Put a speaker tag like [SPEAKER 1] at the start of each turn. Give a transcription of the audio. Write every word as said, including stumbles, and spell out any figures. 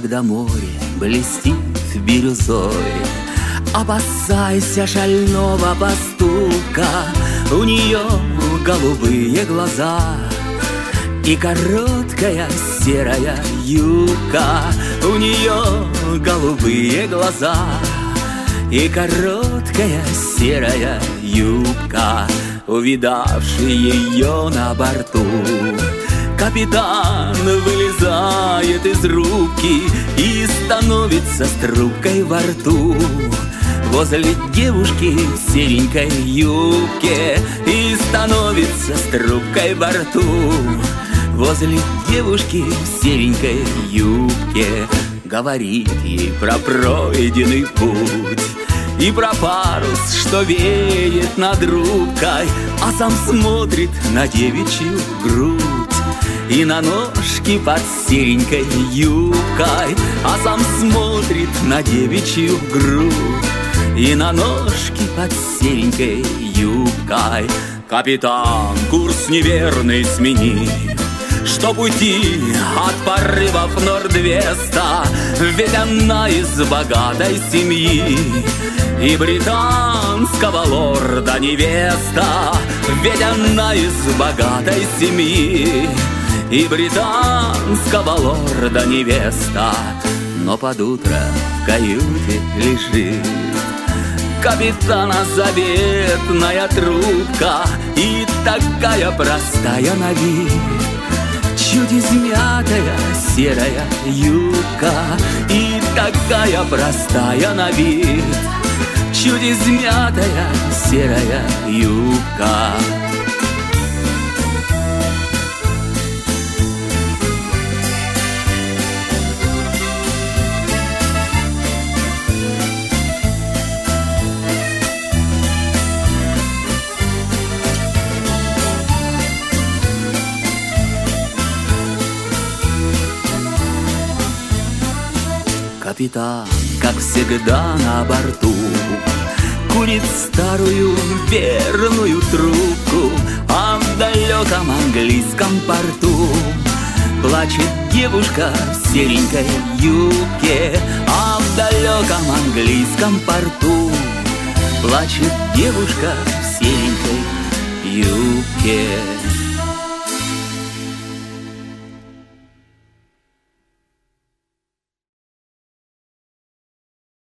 [SPEAKER 1] когда море блестит бирюзой. Опасайся шального поступка, у нее голубые глаза и короткая серая юбка. У нее голубые глаза и короткая серая юбка. Увидавший ее на борту, капитан вылезает из рубки и становится с трубкой во рту возле девушки в серенькой юбке, и становится с трубкой во рту возле девушки в серенькой юбке. Говорит ей про пройденный путь и про парус, что веет над рубкой, а сам смотрит на девичью грудь и на ножки под серенькой юбкой, а сам смотрит на девичью грудь и на ножки под серенькой юбкой. Капитан курс неверный сменил, чтоб уйти от порывов Норд-Веста, ведь она из богатой семьи и британского лорда невеста. Ведь она из богатой семьи и британского лорда невеста. Но под утро в каюте лежит капитана заветная трубка, и такая простая на вид, чуть измятая серая юбка, и такая простая на вид, чуть измятая серая юбка. Капитан, как всегда на борту, курит старую верную трубку, а в далеком английском порту плачет девушка в серенькой юбке, а в далеком английском порту плачет девушка в серенькой юбке.